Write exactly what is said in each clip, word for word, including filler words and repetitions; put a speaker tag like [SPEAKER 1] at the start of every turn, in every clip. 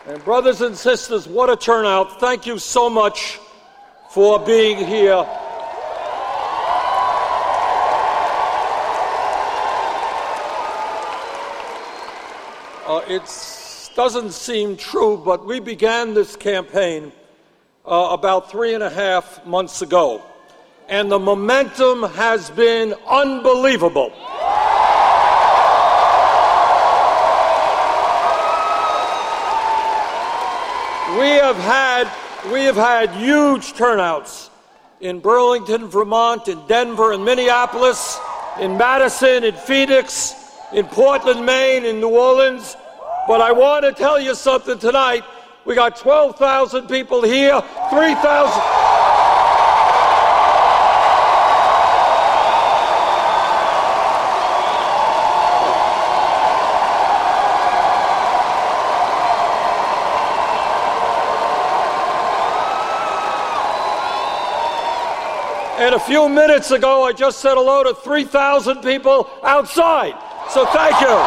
[SPEAKER 1] And brothers and sisters, what a turnout. Thank you so much for being here. Uh, it doesn't seem true, but we began this campaign uh, about three and a half months ago, and the momentum has been unbelievable. We have had we have had huge turnouts in Burlington, Vermont, in Denver, in Minneapolis, in Madison, in Phoenix, in Portland, Maine, in New Orleans. But I want to tell you something tonight. We got twelve thousand people here, three thousand. And a few minutes ago, I just said hello to three thousand people outside. So thank you.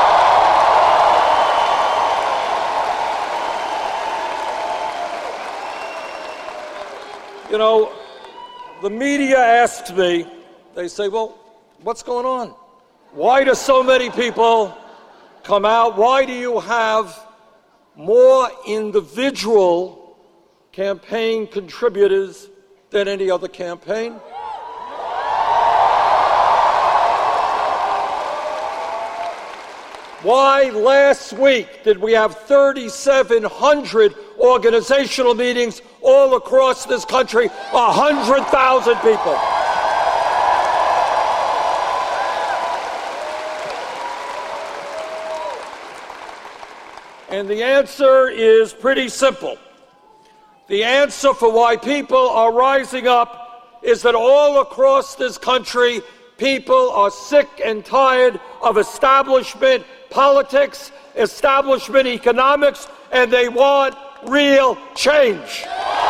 [SPEAKER 1] You know, the media asks me, they say, well, what's going on? Why do so many people come out? Why do you have more individual campaign contributors than any other campaign? Why last week did we have thirty-seven hundred organizational meetings all across this country, one hundred thousand people? And the answer is pretty simple. The answer for why people are rising up is that all across this country, people are sick and tired of establishment politics, establishment economics, and they want real change.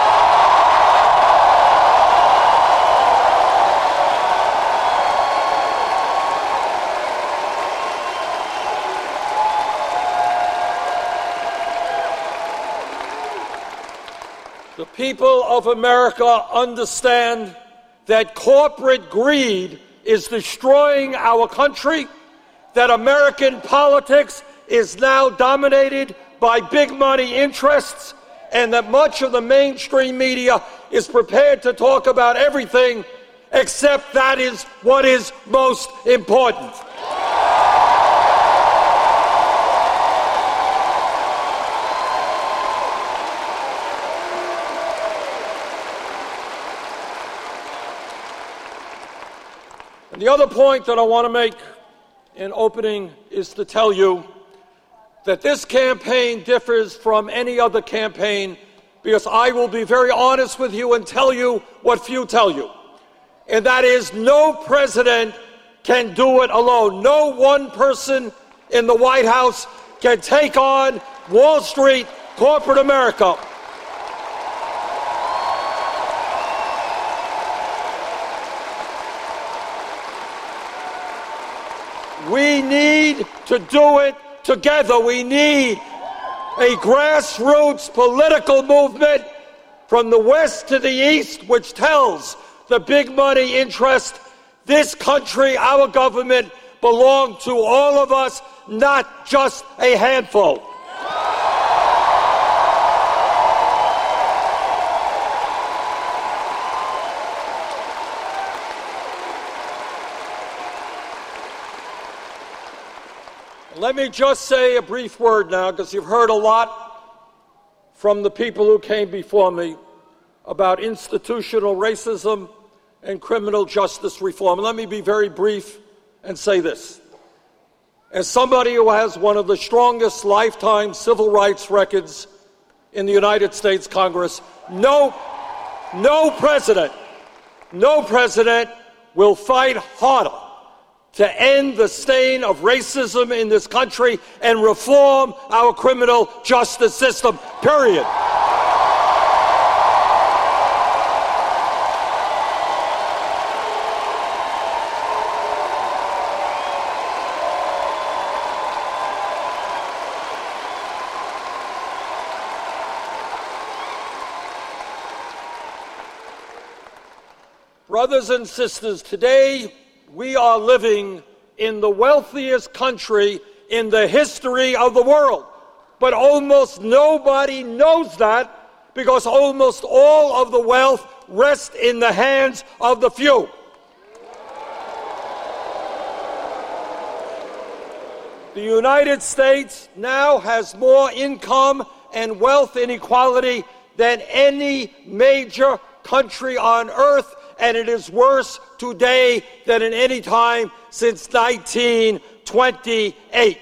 [SPEAKER 1] The people of America understand that corporate greed is destroying our country, that American politics is now dominated by big money interests, and that much of the mainstream media is prepared to talk about everything except that is what is most important. And the other point that I want to make in opening is to tell you that this campaign differs from any other campaign because I will be very honest with you and tell you what few tell you. And that is, no president can do it alone. No one person in the White House can take on Wall Street, corporate America. We need to do it together. We need a grassroots political movement from the west to the east, which tells the big money interest this country, our government, belong to all of us, not just a handful. Let me just say a brief word now, because you've heard a lot from the people who came before me about institutional racism and criminal justice reform. Let me be very brief and say this. As somebody who has one of the strongest lifetime civil rights records in the United States Congress, no, no president, no president will fight harder to end the stain of racism in this country and reform our criminal justice system, period. Brothers and sisters, today we are living in the wealthiest country in the history of the world. But almost nobody knows that because almost all of the wealth rests in the hands of the few. The United States now has more income and wealth inequality than any major country on earth, and it is worse today than at any time since nineteen twenty-eight.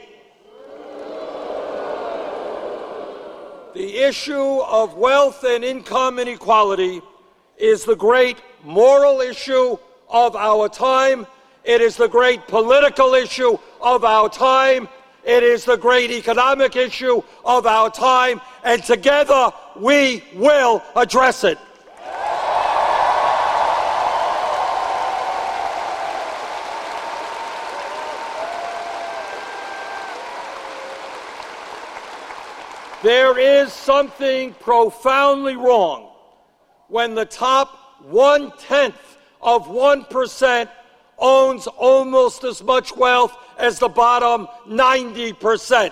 [SPEAKER 1] The issue of wealth and income inequality is the great moral issue of our time. It is the great political issue of our time. It is the great economic issue of our time, and together we will address it. There is something profoundly wrong when the top one-tenth of one percent owns almost as much wealth as the bottom ninety percent.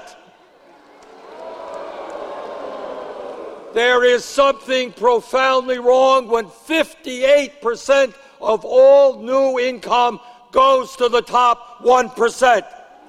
[SPEAKER 1] There is something profoundly wrong when fifty-eight percent of all new income goes to the top one percent.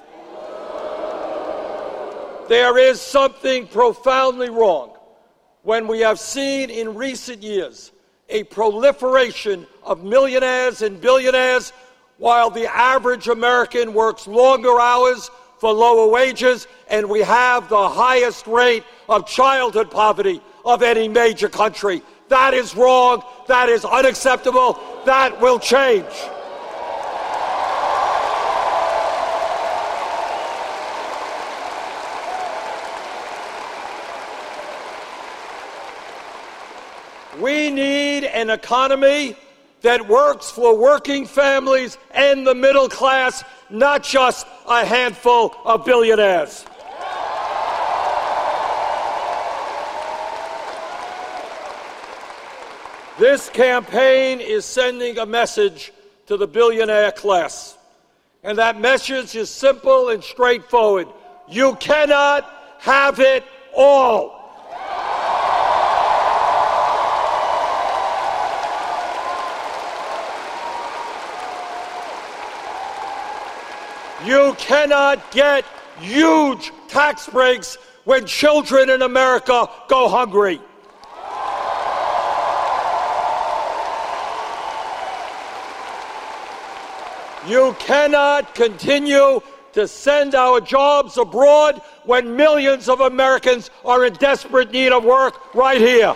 [SPEAKER 1] There is something profoundly wrong when we have seen in recent years a proliferation of millionaires and billionaires while the average American works longer hours for lower wages, and we have the highest rate of childhood poverty of any major country. That is wrong. That is unacceptable. That will change. We need an economy that works for working families and the middle class, not just a handful of billionaires. This campaign is sending a message to the billionaire class. And that message is simple and straightforward. You cannot have it all. You cannot get huge tax breaks when children in America go hungry. You cannot continue to send our jobs abroad when millions of Americans are in desperate need of work right here.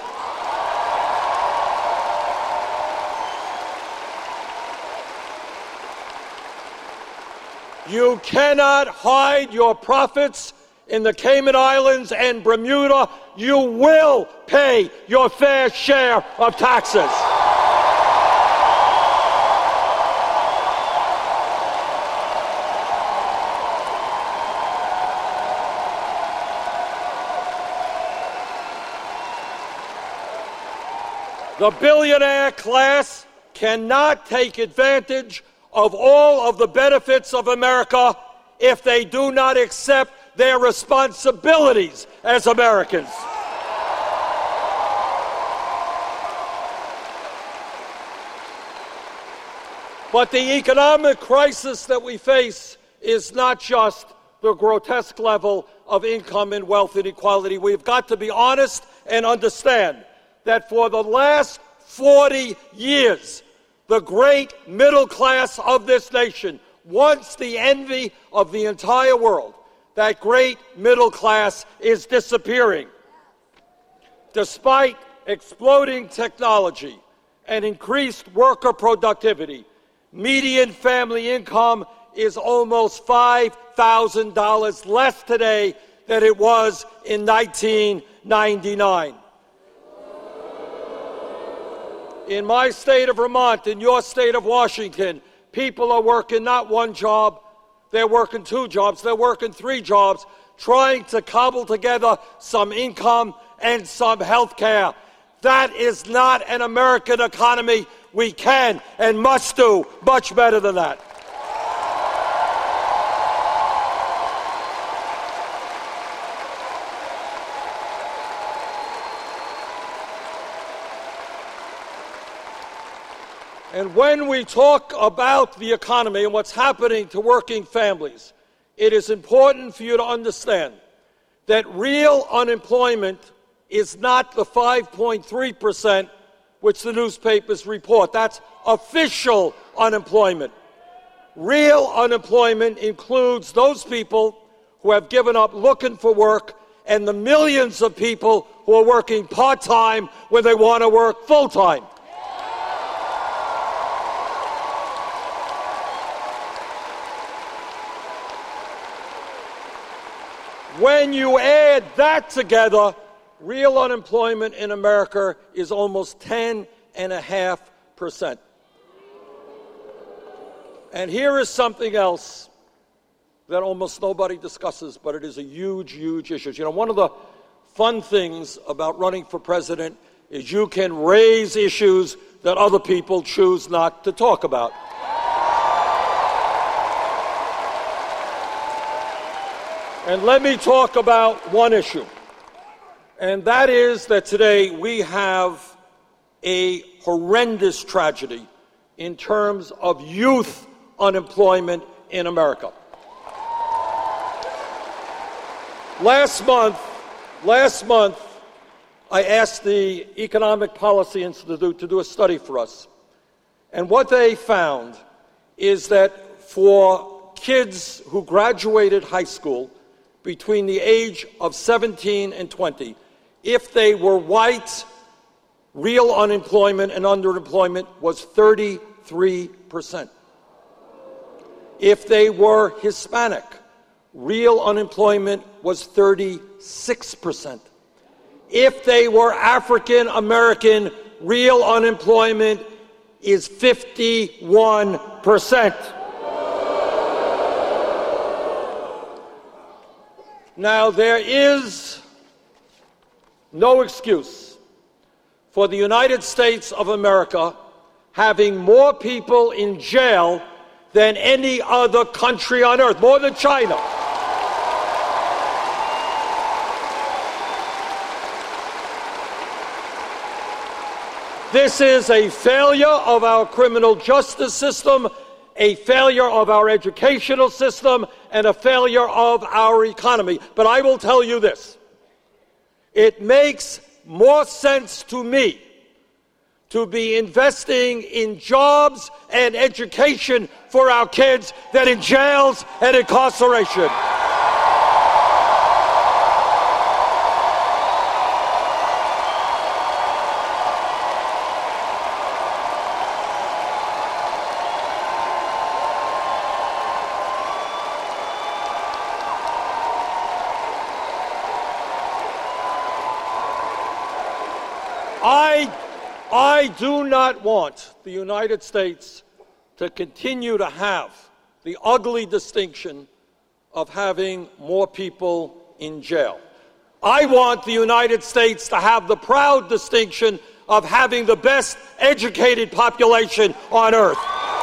[SPEAKER 1] You cannot hide your profits in the Cayman Islands and Bermuda. You will pay your fair share of taxes. The billionaire class cannot take advantage of all of the benefits of America if they do not accept their responsibilities as Americans. But the economic crisis that we face is not just the grotesque level of income and wealth inequality. We've got to be honest and understand that for the last forty years, the great middle class of this nation, once the envy of the entire world, that great middle class is disappearing. Despite exploding technology and increased worker productivity, median family income is almost five thousand dollars less today than it was in nineteen ninety-nine. In my state of Vermont, in your state of Washington, people are working not one job, they're working two jobs, they're working three jobs, trying to cobble together some income and some health care. That is not an American economy. we can and must do much better than that. And when we talk about the economy and what's happening to working families, it is important for you to understand that real unemployment is not the five point three percent which the newspapers report. That's official unemployment. Real unemployment includes those people who have given up looking for work and the millions of people who are working part-time when they want to work full-time. When you add that together, real unemployment in America is almost ten and a half percent. And here is something else that almost nobody discusses, but it is a huge, huge issue. You know, one of the fun things about running for president is you can raise issues that other people choose not to talk about. And let me talk about one issue, and that is that today we have a horrendous tragedy in terms of youth unemployment in America. Last month, last month, I asked the Economic Policy Institute to do a study for us, and what they found is that for kids who graduated high school between the age of seventeen and twenty, if they were white, real unemployment and underemployment was thirty-three percent. If they were Hispanic, real unemployment was thirty-six percent. If they were African American, real unemployment is fifty-one percent. Now, there is no excuse for the United States of America having more people in jail than any other country on earth, more than China. This is a failure of our criminal justice system, a failure of our educational system, and a failure of our economy. But I will tell you this. It makes more sense to me to be investing in jobs and education for our kids than in jails and incarceration. I, I do not want the United States to continue to have the ugly distinction of having more people in jail. I want the United States to have the proud distinction of having the best educated population on earth.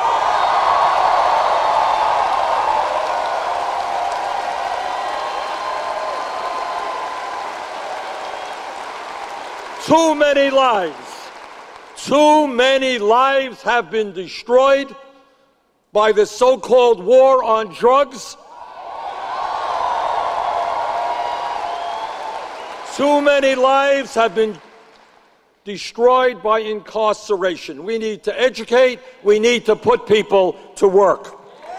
[SPEAKER 1] Too many lives, too many lives have been destroyed by the so-called war on drugs. Too many lives have been destroyed by incarceration. We need to educate, we need to put people to work.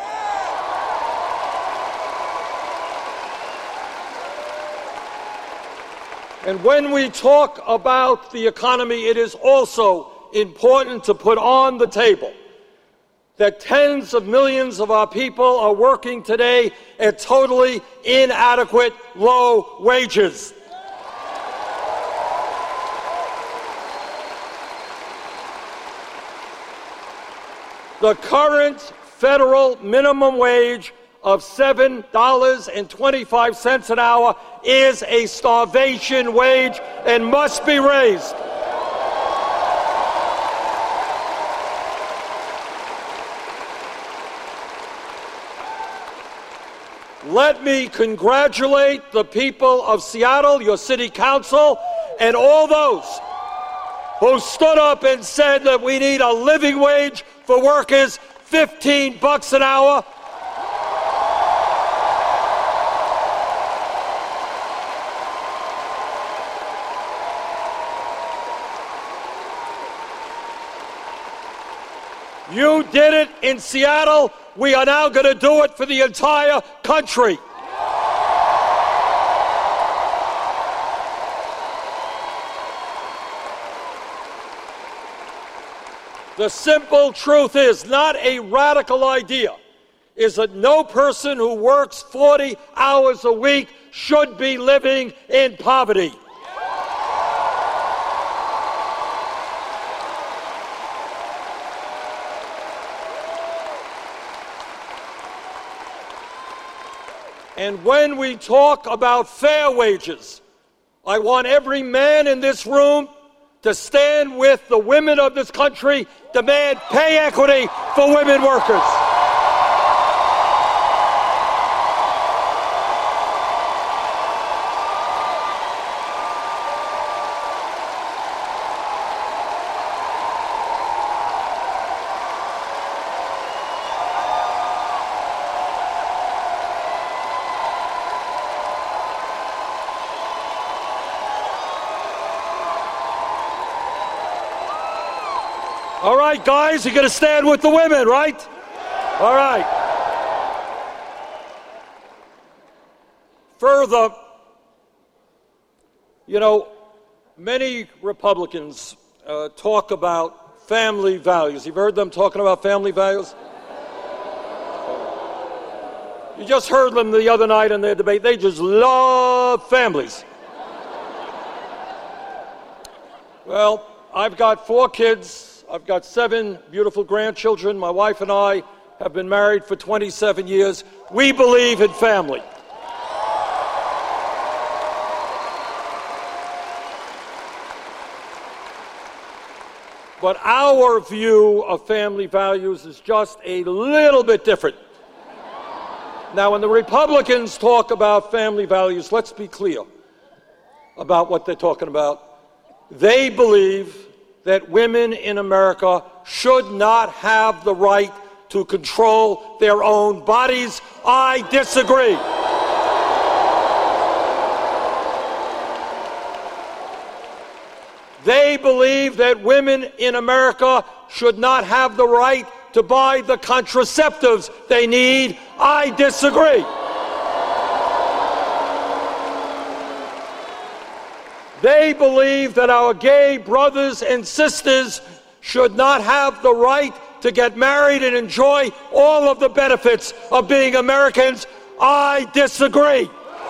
[SPEAKER 1] And when we talk about the economy, it is also important to put on the table that tens of millions of our people are working today at totally inadequate low wages. The current federal minimum wage of seven dollars and twenty-five cents an hour is a starvation wage and must be raised. let me congratulate the people of Seattle, your city council, and all those who stood up and said that we need a living wage for workers, fifteen bucks an hour. You did it in Seattle. We are now going to do it for the entire country. The simple truth is, not a radical idea, is that no person who works forty hours a week should be living in poverty. And when we talk about fair wages, I want every man in this room to stand with the women of this country, demand pay equity for women workers. All right, guys, you're going to stand with the women, right? All right. Further, you know, many Republicans uh, talk about family values. You've heard them talking about family values? You just heard them the other night in their debate. They just love families. Well, I've got four kids. I've got seven beautiful grandchildren. My wife and I have been married for twenty-seven years. We believe in family. But our view of family values is just a little bit different. Now, when the Republicans talk about family values, let's be clear about what they're talking about. They believe that women in America should not have the right to control their own bodies. I disagree. They believe that women in America should not have the right to buy the contraceptives they need. I disagree. They believe that our gay brothers and sisters should not have the right to get married and enjoy all of the benefits of being Americans. I disagree.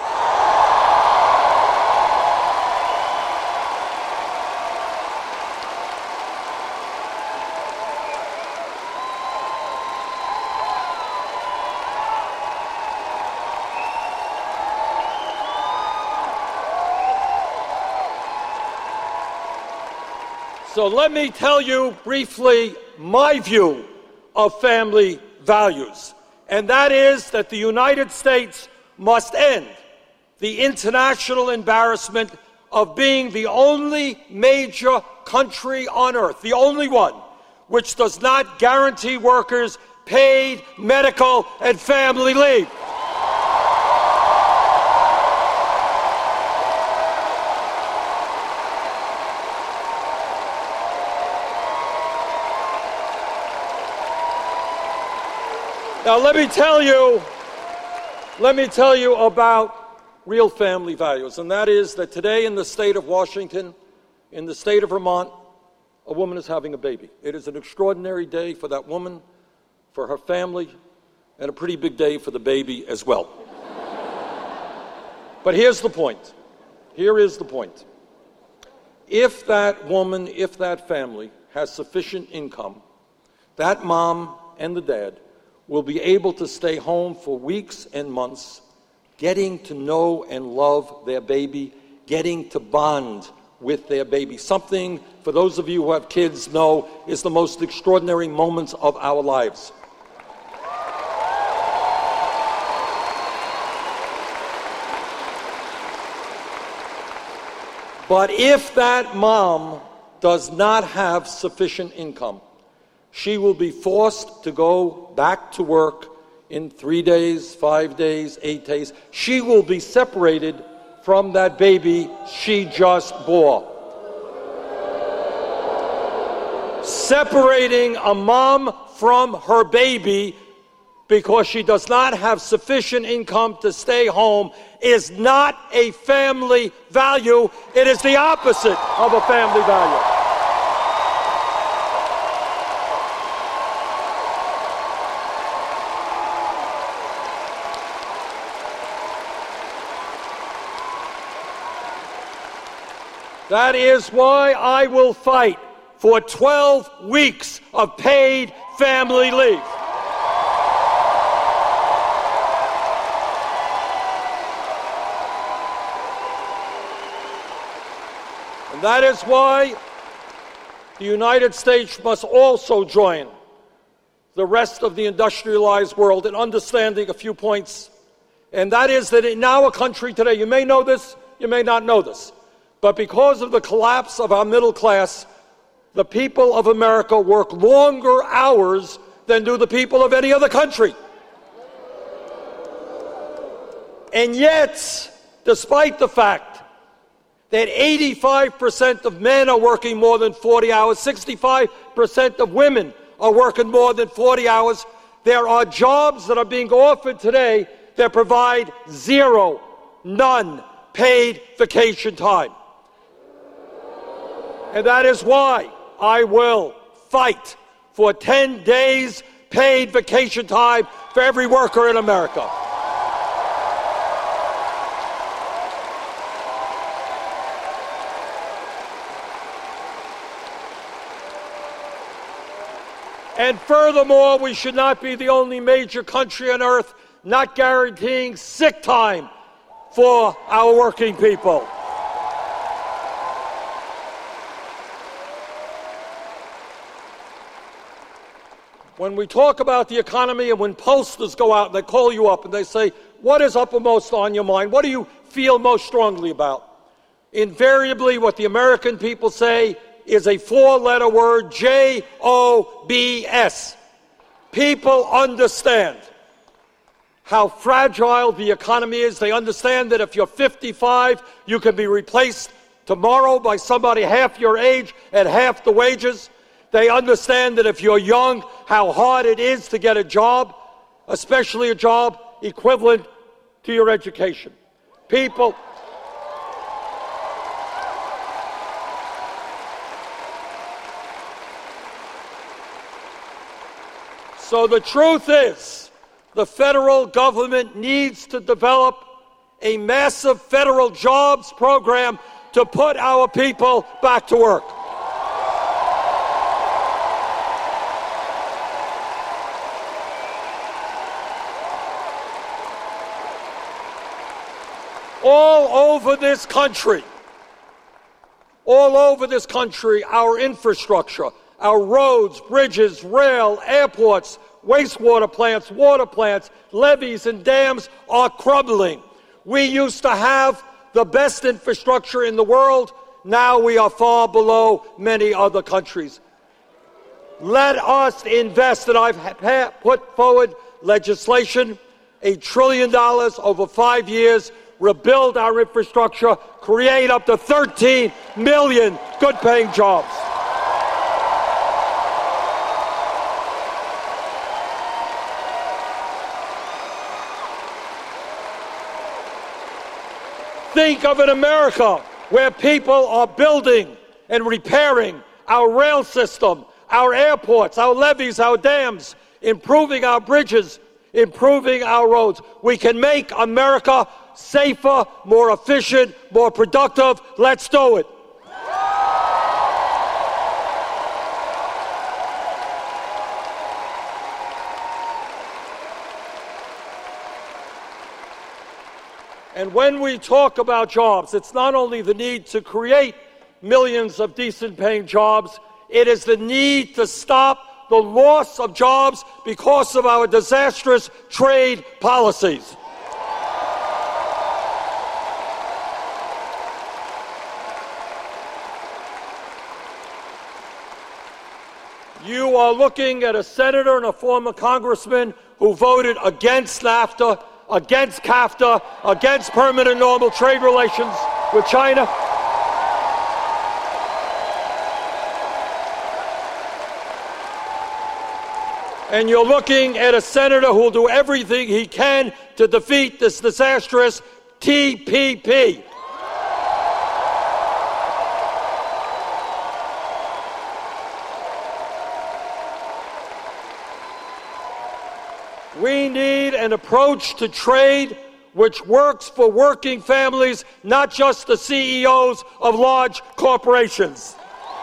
[SPEAKER 1] So let me tell you briefly my view of family values, and that is that the United States must end the international embarrassment of being the only major country on earth, the only one, which does not guarantee workers paid medical and family leave. Now, let me tell you, let me tell you about real family values, and that is that today in the state of Washington, in the state of Vermont, a woman is having a baby. It is an extraordinary day for that woman, for her family, and a pretty big day for the baby as well. But here's the point. Here is the point. If that woman, if that family has sufficient income, that mom and the dad will be able to stay home for weeks and months, getting to know and love their baby, getting to bond with their baby. Something, for those of you who have kids know, is the most extraordinary moments of our lives. But if that mom does not have sufficient income, she will be forced to go back to work in three days, five days, eight days. She will be separated from that baby she just bore. Separating a mom from her baby because she does not have sufficient income to stay home is not a family value. It is the opposite of a family value. That is why I will fight for twelve weeks of paid family leave. And that is why the United States must also join the rest of the industrialized world in understanding a few points. And that is that in our country today, you may know this, you may not know this, but because of the collapse of our middle class, the people of America work longer hours than do the people of any other country. And yet, despite the fact that eighty-five percent of men are working more than forty hours, sixty-five percent of women are working more than forty hours, there are jobs that are being offered today that provide zero, none paid vacation time. And that is why I will fight for ten days paid vacation time for every worker in America. And furthermore, we should not be the only major country on earth not guaranteeing sick time for our working people. When we talk about the economy and when posters go out and they call you up and they say, what is uppermost on your mind? What do you feel most strongly about? Invariably, what the American people say is a four-letter word, J O B S. People understand how fragile the economy is. They understand that if you're fifty-five, you can be replaced tomorrow by somebody half your age at half the wages. They understand that if you're young, how hard it is to get a job, especially a job equivalent to your education. People... So the truth is, the federal government needs to develop a massive federal jobs program to put our people back to work. All over this country, all over this country, our infrastructure, our roads, bridges, rail, airports, wastewater plants, water plants, levees and dams are crumbling. We used to have the best infrastructure in the world. Now we are far below many other countries. Let us invest, and I've put forward legislation, a trillion dollars over five years, rebuild our infrastructure, create up to thirteen million good-paying jobs. Think of an America where people are building and repairing our rail system, our airports, our levees, our dams, improving our bridges, improving our roads. We can make America safer, more efficient, more productive. Let's do it. And when we talk about jobs, it's not only the need to create millions of decent paying jobs, it is the need to stop the loss of jobs because of our disastrous trade policies. You are looking at a senator and a former congressman who voted against NAFTA, against CAFTA, against permanent normal trade relations with China. And you're looking at a senator who will do everything he can to defeat this disastrous T P P. We need an approach to trade which works for working families, not just the C E Os of large corporations.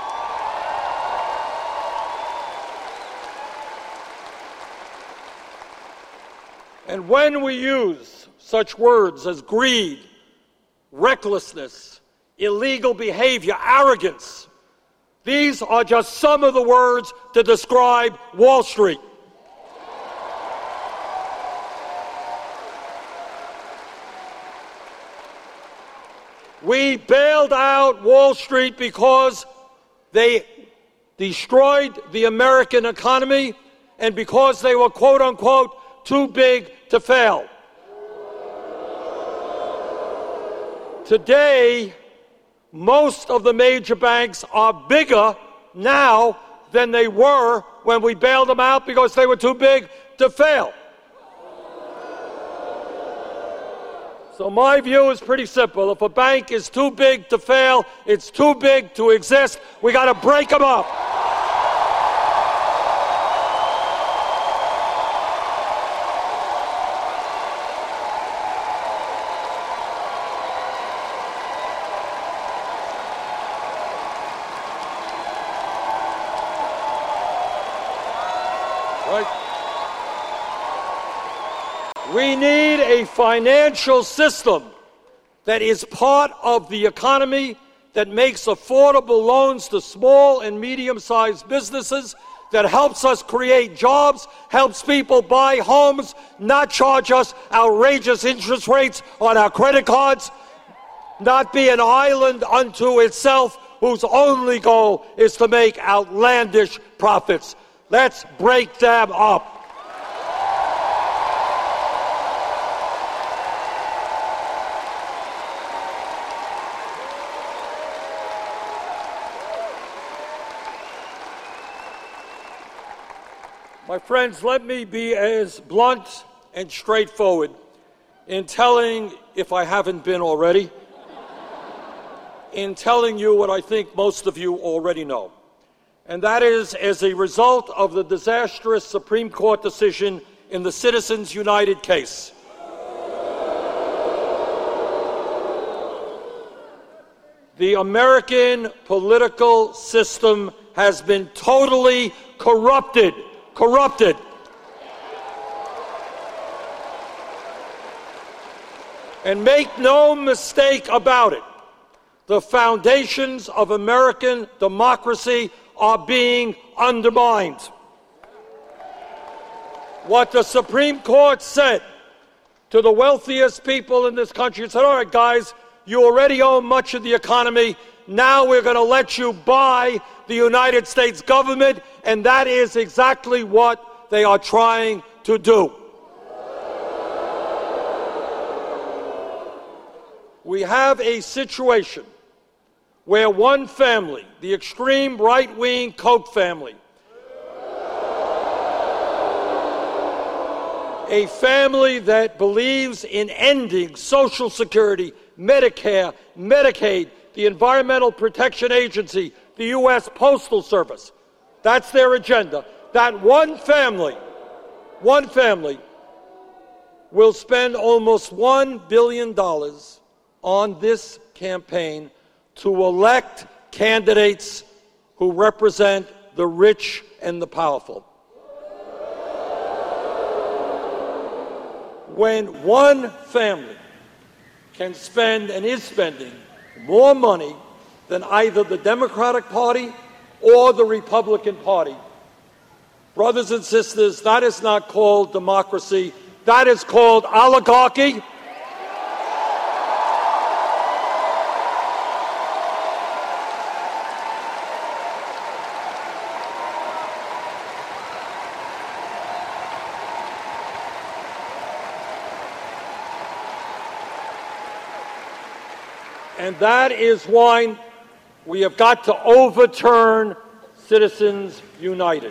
[SPEAKER 1] And when we use such words as greed, recklessness, illegal behavior, arrogance, these are just some of the words to describe Wall Street. We bailed out Wall Street because they destroyed the American economy and because they were, quote unquote, too big to fail. Today, most of the major banks are bigger now than they were when we bailed them out because they were too big to fail. So my view is pretty simple. If a bank is too big to fail, it's too big to exist, we got to break them up. We need a financial system that is part of the economy, that makes affordable loans to small and medium-sized businesses, that helps us create jobs, helps people buy homes, not charge us outrageous interest rates on our credit cards, not be an island unto itself whose only goal is to make outlandish profits. Let's break them up. My friends, let me be as blunt and straightforward in telling, if I haven't been already, in telling you what I think most of you already know. And that is, as a result of the disastrous Supreme Court decision in the Citizens United case, the American political system has been totally corrupted. Corrupted. And make no mistake about it, the foundations of American democracy are being undermined. What the Supreme Court said to the wealthiest people in this country, it said, all right, guys, you already own much of the economy. Now we're going to let you buy the United States government, and that is exactly what they are trying to do. We have a situation where one family, the extreme right-wing Koch family, a family that believes in ending Social Security, Medicare, Medicaid, the Environmental Protection Agency, the U S Postal Service. That's their agenda. That one family, one family will spend almost one billion dollars on this campaign to elect candidates who represent the rich and the powerful. When one family can spend and is spending more money than either the Democratic Party or the Republican Party, brothers and sisters, that is not called democracy. That is called oligarchy. And that is why we have got to overturn Citizens United.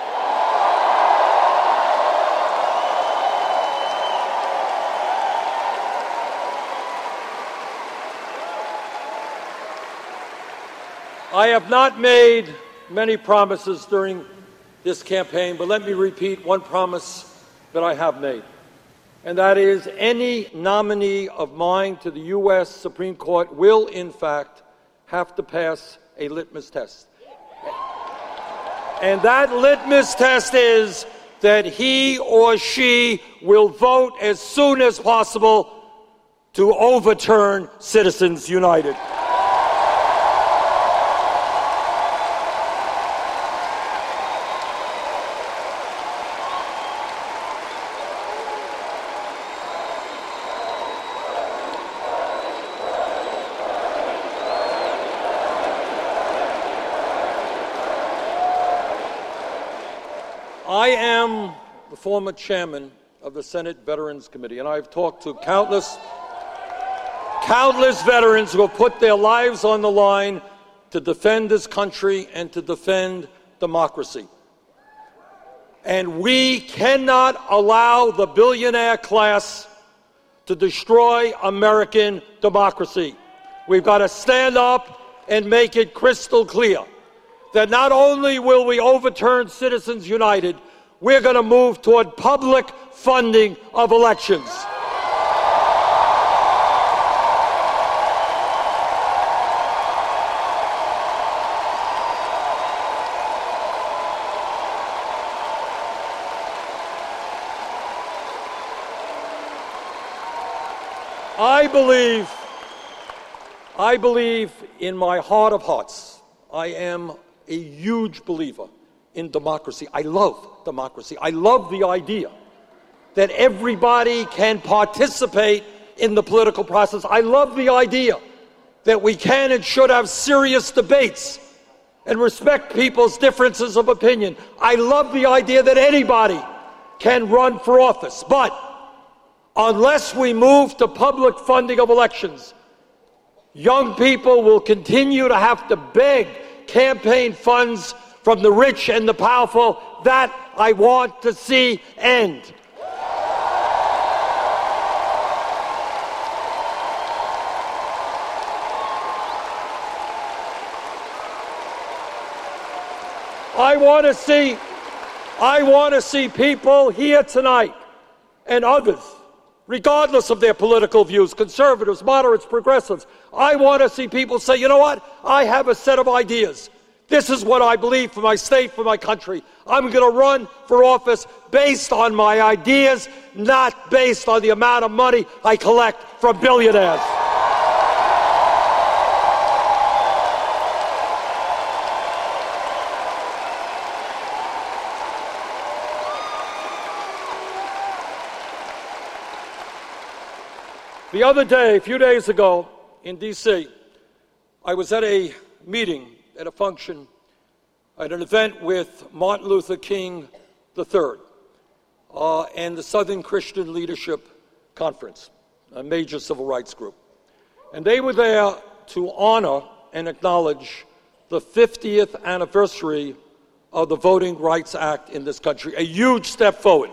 [SPEAKER 1] I have not made many promises during this campaign, but let me repeat one promise that I have made, and that is any nominee of mine to the U S Supreme Court will, in fact, have to pass a litmus test. And that litmus test is that he or she will vote as soon as possible to overturn Citizens United. I am the former chairman of the Senate Veterans Committee, and I've talked to countless, countless veterans who have put their lives on the line to defend this country and to defend democracy. And we cannot allow the billionaire class to destroy American democracy. We've got to stand up and make it crystal clear that not only will we overturn Citizens United, we're going to move toward public funding of elections. I believe, I believe in my heart of hearts, I am a huge believer in democracy. I love democracy. I love the idea that everybody can participate in the political process. I love the idea that we can and should have serious debates and respect people's differences of opinion. I love the idea that anybody can run for office. But unless we move to public funding of elections, young people will continue to have to beg campaign funds from the rich and the powerful. That I want to see end. I want to see, I want to see people here tonight and others, regardless of their political views, conservatives, moderates, progressives. I want to see people say, you know what? I have a set of ideas. This is what I believe for my state, for my country. I'm going to run for office based on my ideas, not based on the amount of money I collect from billionaires. The other day, a few days ago, in D C, I was at a meeting, at a function, at an event with Martin Luther King the third uh, and the Southern Christian Leadership Conference, a major civil rights group. And they were there to honor and acknowledge the fiftieth anniversary of the Voting Rights Act in this country, a huge step forward.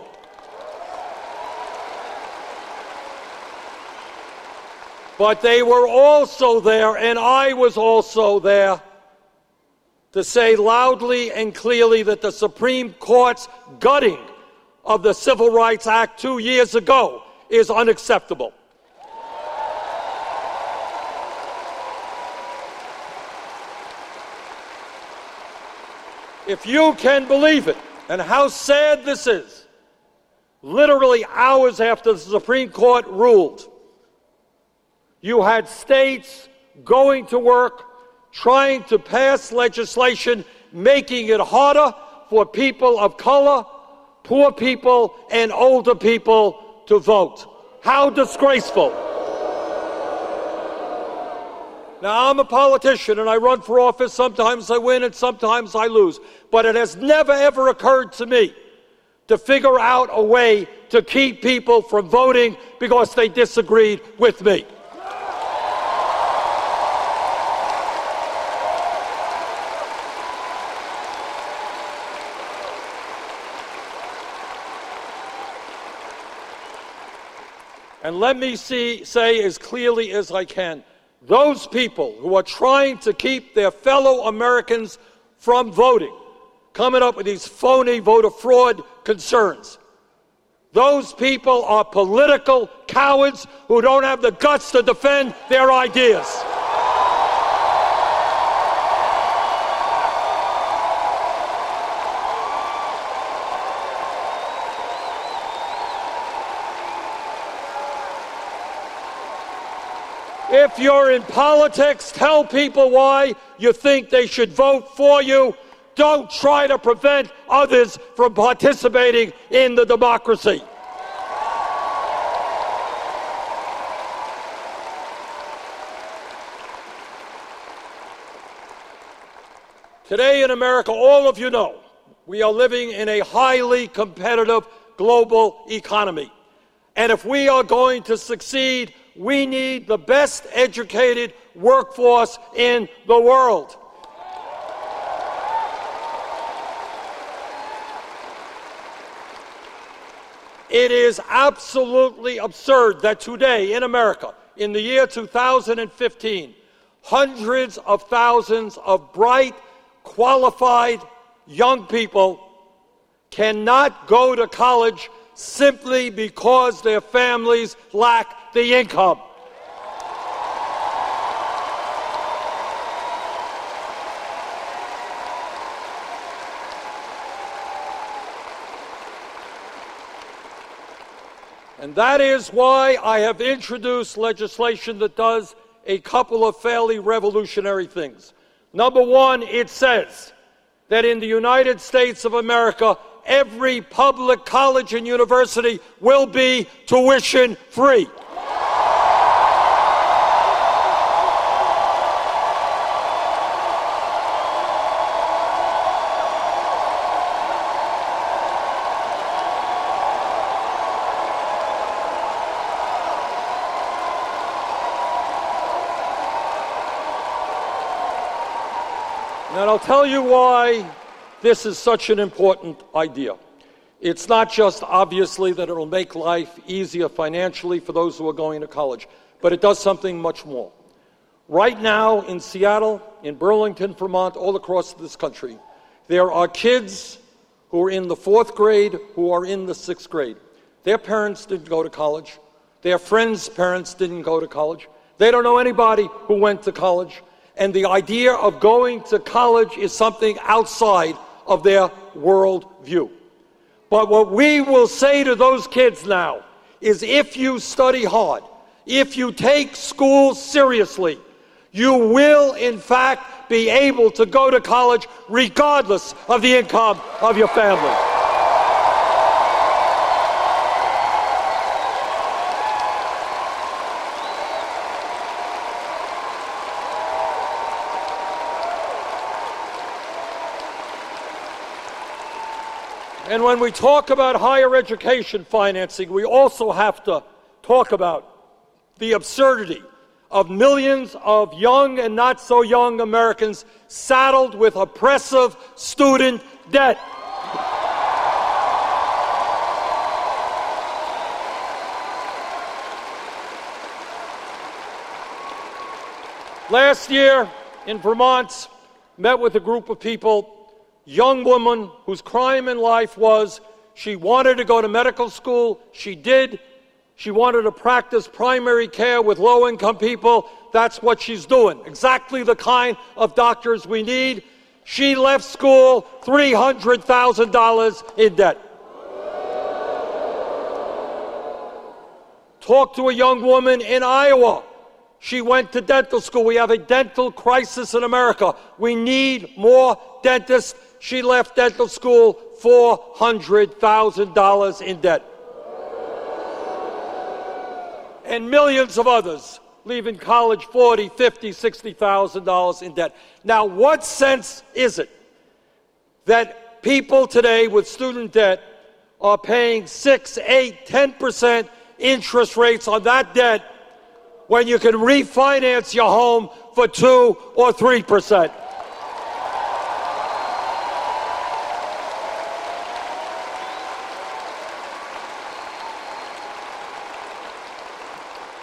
[SPEAKER 1] But they were also there, and I was also there, to say loudly and clearly that the Supreme Court's gutting of the Civil Rights Act two years ago is unacceptable. If you can believe it, and how sad this is, literally hours after the Supreme Court ruled, you had states going to work, trying to pass legislation, making it harder for people of color, poor people, and older people to vote. How disgraceful. Now, I'm a politician and I run for office. Sometimes I win and sometimes I lose. But it has never, ever occurred to me to figure out a way to keep people from voting because they disagreed with me. And let me see, say as clearly as I can, those people who are trying to keep their fellow Americans from voting, coming up with these phony voter fraud concerns, those people are political cowards who don't have the guts to defend their ideas. If you're in politics, tell people why you think they should vote for you. Don't try to prevent others from participating in the democracy. Today in America, all of you know, we are living in a highly competitive global economy. And if we are going to succeed, we need the best educated workforce in the world. It is absolutely absurd that today in America, in the year two thousand fifteen, hundreds of thousands of bright, qualified young people cannot go to college simply because their families lack the income. And that is why I have introduced legislation that does a couple of fairly revolutionary things. Number one, it says that in the United States of America, every public college and university will be tuition free. And I'll tell you why this is such an important idea. It's not just obviously that it'll make life easier financially for those who are going to college, but it does something much more. Right now in Seattle, in Burlington, Vermont, all across this country, there are kids who are in the fourth grade who are in the sixth grade. Their parents didn't go to college. Their friends' parents didn't go to college. They don't know anybody who went to college. And the idea of going to college is something outside of their worldview. But what we will say to those kids now is if you study hard, if you take school seriously, you will in fact be able to go to college regardless of the income of your family. And when we talk about higher education financing, we also have to talk about the absurdity of millions of young and not so young Americans saddled with oppressive student debt. Last year in Vermont, met with a group of people, young woman whose crime in life was she wanted to go to medical school. She did. She wanted to practice primary care with low-income people. That's what she's doing. Exactly the kind of doctors we need. She left school three hundred thousand dollars in debt. Talk to a young woman in Iowa. She went to dental school. We have a dental crisis in America. We need more dentists. She left dental school four hundred thousand dollars in debt. And millions of others leaving college forty thousand dollars, fifty thousand dollars, sixty thousand dollars in debt. Now, what sense is it that people today with student debt are paying six, eight, ten percent interest rates on that debt when you can refinance your home for two or three percent?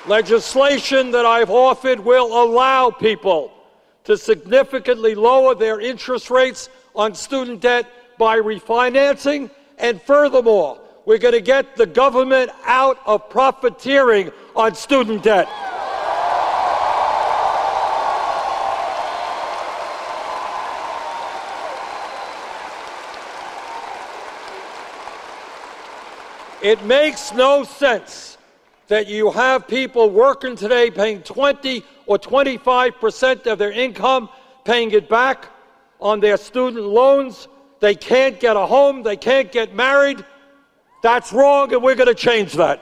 [SPEAKER 1] Legislation that I've offered will allow people to significantly lower their interest rates on student debt by refinancing, and furthermore, we're going to get the government out of profiteering on student debt. It makes no sense that you have people working today paying twenty or twenty-five percent of their income, paying it back on their student loans. They can't get a home, they can't get married. That's wrong, and we're going to change that.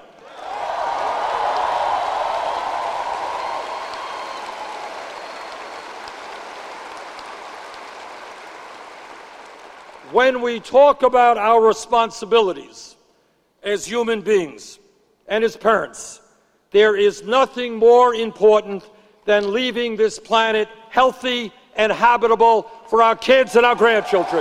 [SPEAKER 1] When we talk about our responsibilities as human beings and as parents, there is nothing more important than leaving this planet healthy and habitable for our kids and our grandchildren.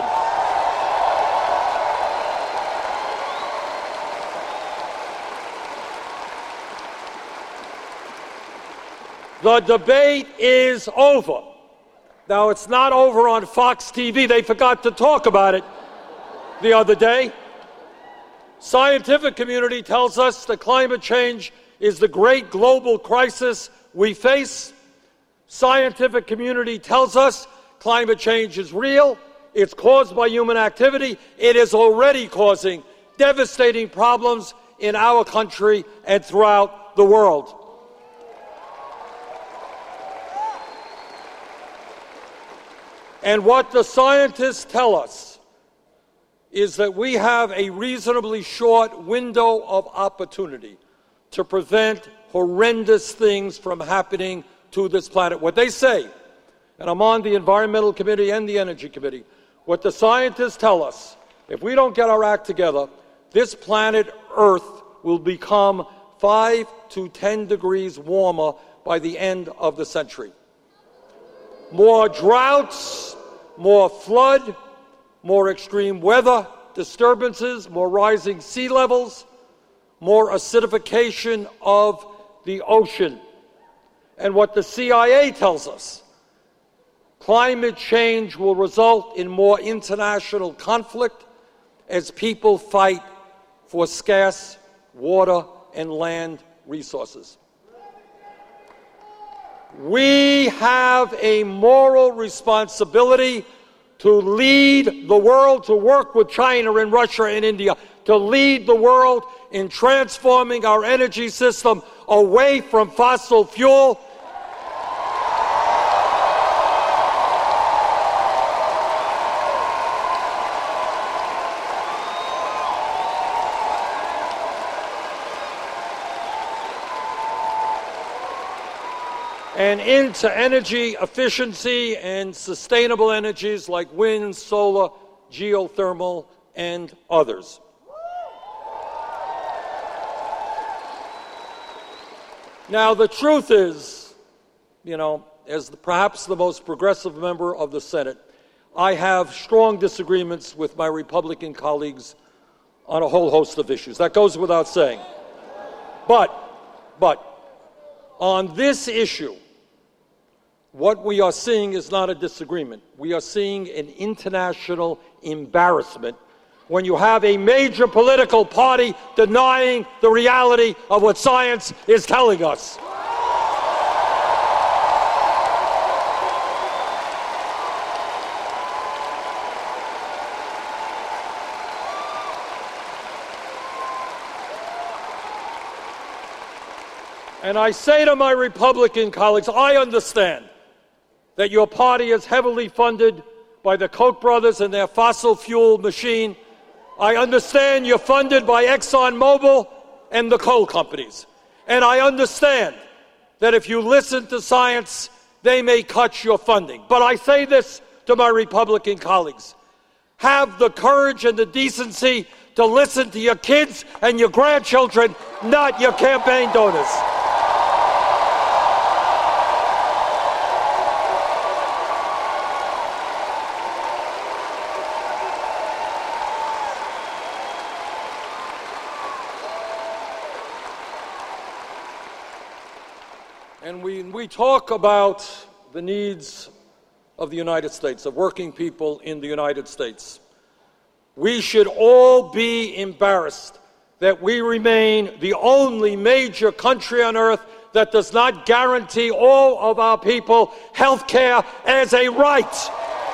[SPEAKER 1] The debate is over. Now, it's not over on Fox T V. They forgot to talk about it the other day. Scientific community tells us that climate change is the great global crisis we face. Scientific community tells us climate change is real, it's caused by human activity, it is already causing devastating problems in our country and throughout the world. And what the scientists tell us is that we have a reasonably short window of opportunity to prevent horrendous things from happening to this planet. What they say, and I'm on the Environmental Committee and the Energy Committee, what the scientists tell us, if we don't get our act together, this planet Earth will become five to ten degrees warmer by the end of the century. More droughts, more flood, more extreme weather disturbances, more rising sea levels, more acidification of the ocean. And what the C I A tells us, climate change will result in more international conflict as people fight for scarce water and land resources. We have a moral responsibility to lead the world, to work with China and Russia and India, to lead the world in transforming our energy system away from fossil fuel. And into energy efficiency and sustainable energies like wind, solar, geothermal, and others. Now, the truth is, you know, as the, perhaps the most progressive member of the Senate, I have strong disagreements with my Republican colleagues on a whole host of issues. That goes without saying. But, but, on this issue, what we are seeing is not a disagreement. We are seeing an international embarrassment when you have a major political party denying the reality of what science is telling us. And I say to my Republican colleagues, I understand that your party is heavily funded by the Koch brothers and their fossil fuel machine. I understand you're funded by ExxonMobil and the coal companies. And I understand that if you listen to science, they may cut your funding. But I say this to my Republican colleagues. Have the courage and the decency to listen to your kids and your grandchildren, not your campaign donors. And we, we talk about the needs of the United States, of working people in the United States. We should all be embarrassed that we remain the only major country on earth that does not guarantee all of our people health care as a right.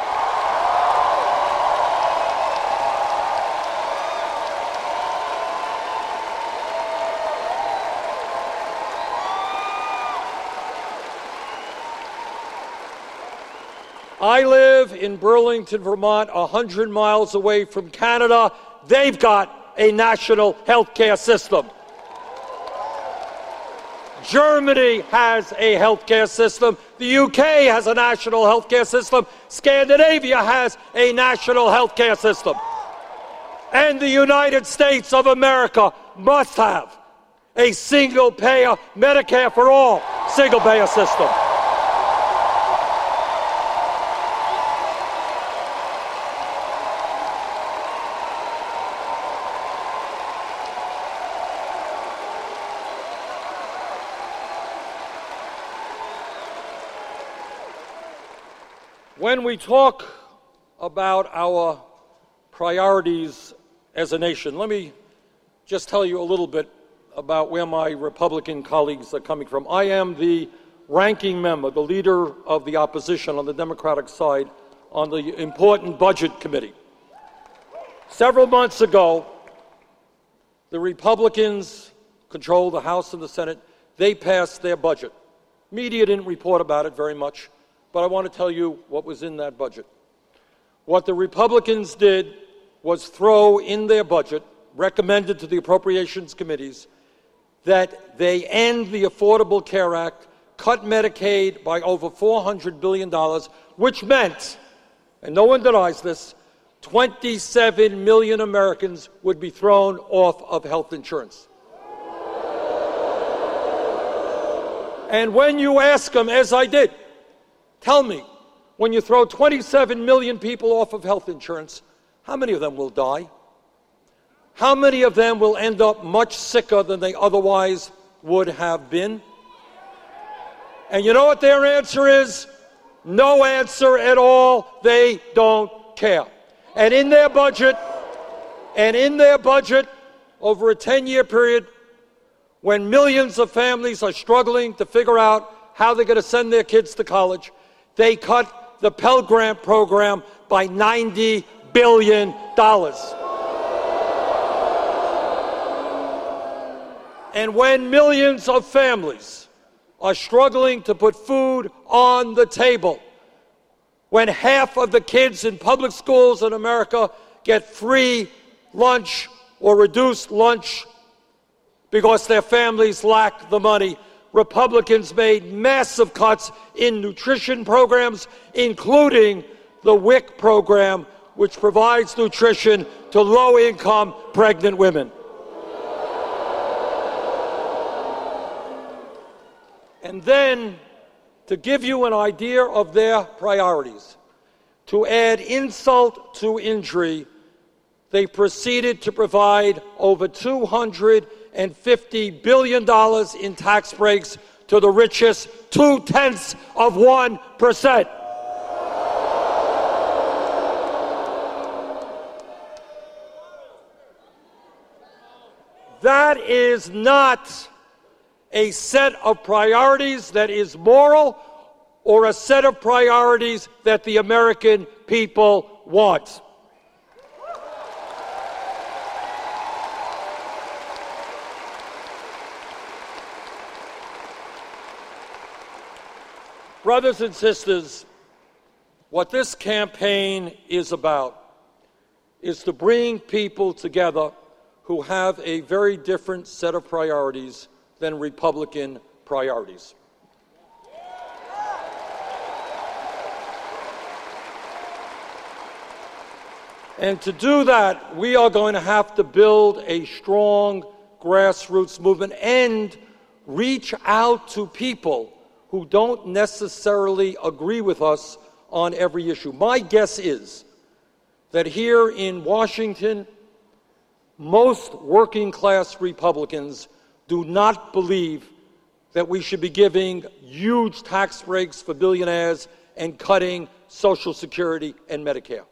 [SPEAKER 1] I live in Burlington, Vermont, one hundred miles away from Canada. They've got a national health care system. Germany has a health care system. The U K has a national health care system. Scandinavia has a national health care system. And the United States of America must have a single-payer Medicare for all single-payer system. When we talk about our priorities as a nation, let me just tell you a little bit about where my Republican colleagues are coming from. I am the ranking member, the leader of the opposition on the Democratic side on the important Budget Committee. Several months ago, the Republicans control the House and the Senate. They passed their budget. Media didn't report about it very much, but I want to tell you what was in that budget. What the Republicans did was throw in their budget, recommended to the appropriations committees, that they end the Affordable Care Act, cut Medicaid by over four hundred billion dollars, which meant, and no one denies this, twenty-seven million Americans would be thrown off of health insurance. And when you ask them, as I did, tell me, when you throw twenty-seven million people off of health insurance, how many of them will die? How many of them will end up much sicker than they otherwise would have been? And you know what their answer is? No answer at all. They don't care. And in their budget, and in their budget, over a ten-year period, when millions of families are struggling to figure out how they're going to send their kids to college, they cut the Pell Grant program by ninety billion dollars. And when millions of families are struggling to put food on the table, when half of the kids in public schools in America get free lunch or reduced lunch because their families lack the money, Republicans made massive cuts in nutrition programs, including the W I C program, which provides nutrition to low-income pregnant women. And then, to give you an idea of their priorities, to add insult to injury, they proceeded to provide over two hundred fifty billion dollars in tax breaks to the richest two-tenths of one percent. That is not a set of priorities that is moral or a set of priorities that the American people want. Brothers and sisters, what this campaign is about is to bring people together who have a very different set of priorities than Republican priorities. And to do that, we are going to have to build a strong grassroots movement and reach out to people who don't necessarily agree with us on every issue. My guess is that here in Washington, most working-class Republicans do not believe that we should be giving huge tax breaks for billionaires and cutting Social Security and Medicare.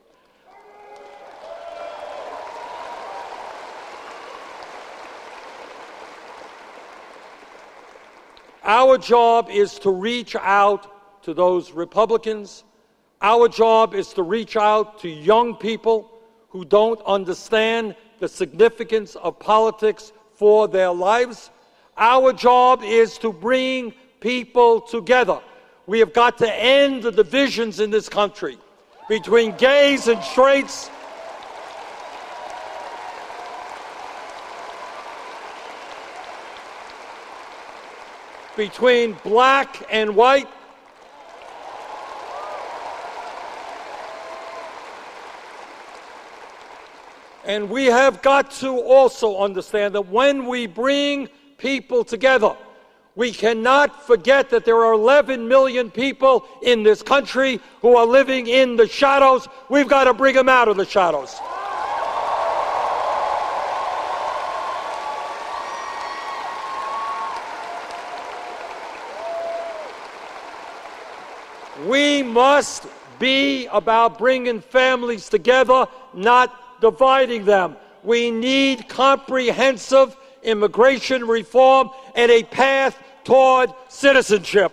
[SPEAKER 1] Our job is to reach out to those Republicans. Our job is to reach out to young people who don't understand the significance of politics for their lives. Our job is to bring people together. We have got to end the divisions in this country between gays and straights, between black and white. And we have got to also understand that when we bring people together, we cannot forget that there are eleven million people in this country who are living in the shadows. We've got to bring them out of the shadows. We must be about bringing families together, not dividing them. We need comprehensive immigration reform and a path toward citizenship.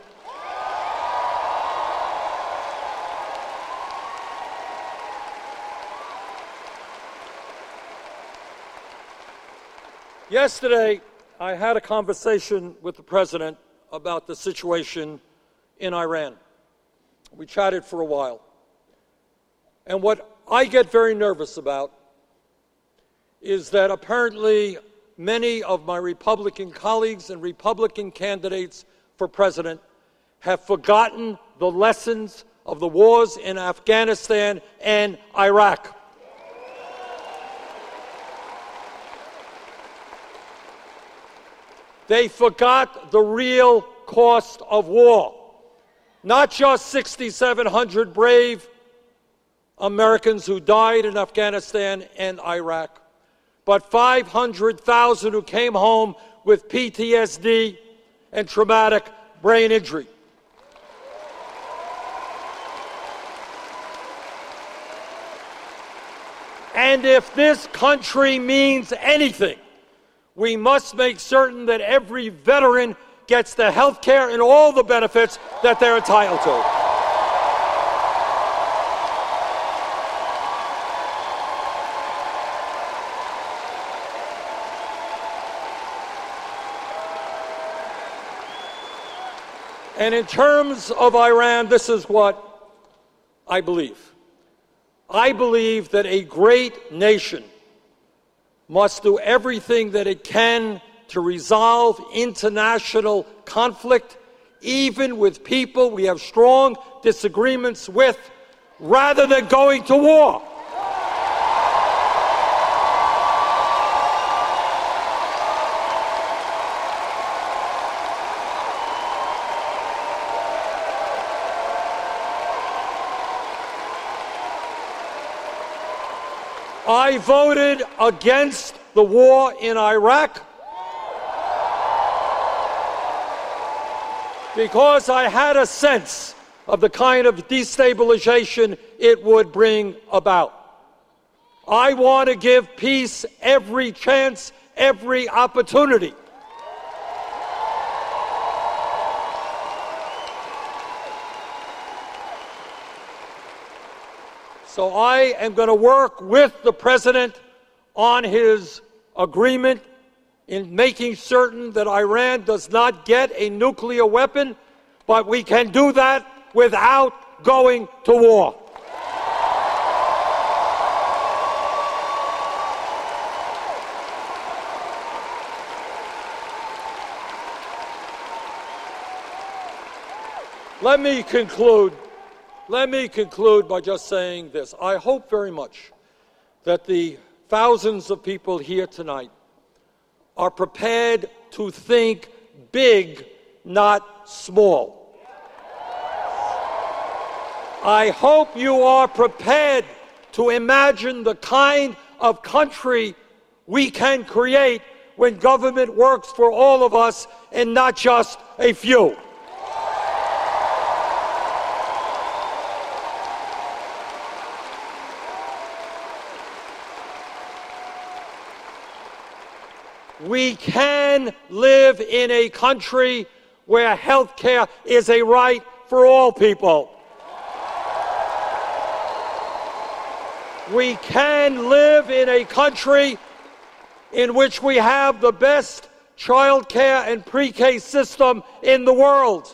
[SPEAKER 1] Yesterday, I had a conversation with the President about the situation in Iran. We chatted for a while. And what I get very nervous about is that apparently many of my Republican colleagues and Republican candidates for president have forgotten the lessons of the wars in Afghanistan and Iraq. They forgot the real cost of war. Not just six thousand seven hundred brave Americans who died in Afghanistan and Iraq, but five hundred thousand who came home with P T S D and traumatic brain injury. And if this country means anything, we must make certain that every veteran gets the health care and all the benefits that they're entitled to. And in terms of Iran, this is what I believe. I believe that a great nation must do everything that it can to resolve international conflict, even with people we have strong disagreements with, rather than going to war. I voted against the war in Iraq because I had a sense of the kind of destabilization it would bring about. I want to give peace every chance, every opportunity. So I am going to work with the President on his agreement in making certain that Iran does not get a nuclear weapon, but we can do that without going to war. Let me conclude. Let me conclude by just saying this. I hope very much that the thousands of people here tonight are prepared to think big, not small. I hope you are prepared to imagine the kind of country we can create when government works for all of us and not just a few. We can live in a country where health care is a right for all people. We can live in a country in which we have the best child care and pre-K system in the world.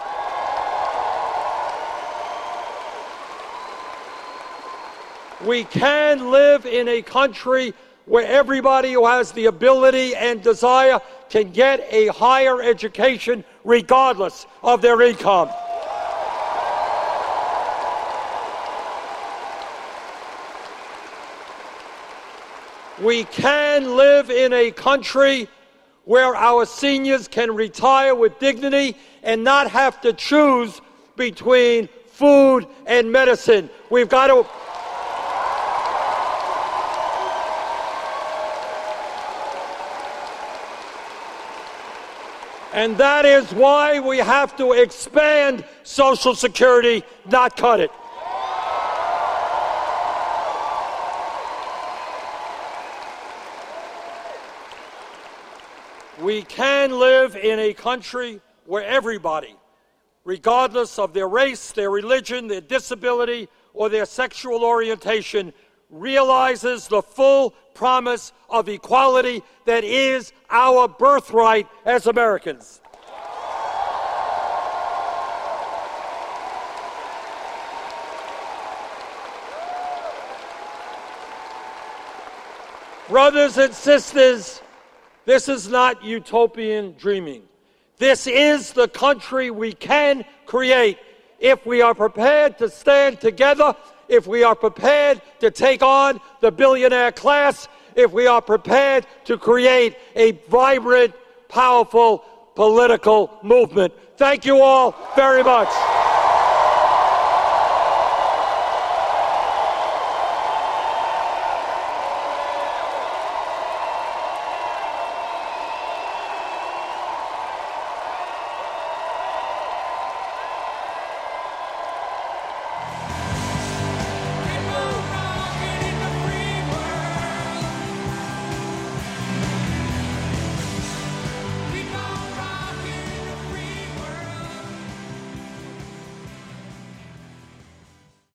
[SPEAKER 1] We can live in a country where everybody who has the ability and desire can get a higher education regardless of their income. We can live in a country where our seniors can retire with dignity and not have to choose between food and medicine. We've got to And that is why we have to expand Social Security, not cut it. We can live in a country where everybody, regardless of their race, their religion, their disability, or their sexual orientation, realizes the full promise of equality that is our birthright as Americans. Brothers and sisters, this is not utopian dreaming. This is the country we can create if we are prepared to stand together, if we are prepared to take on the billionaire class, if we are prepared to create a vibrant, powerful political movement. Thank you all very much.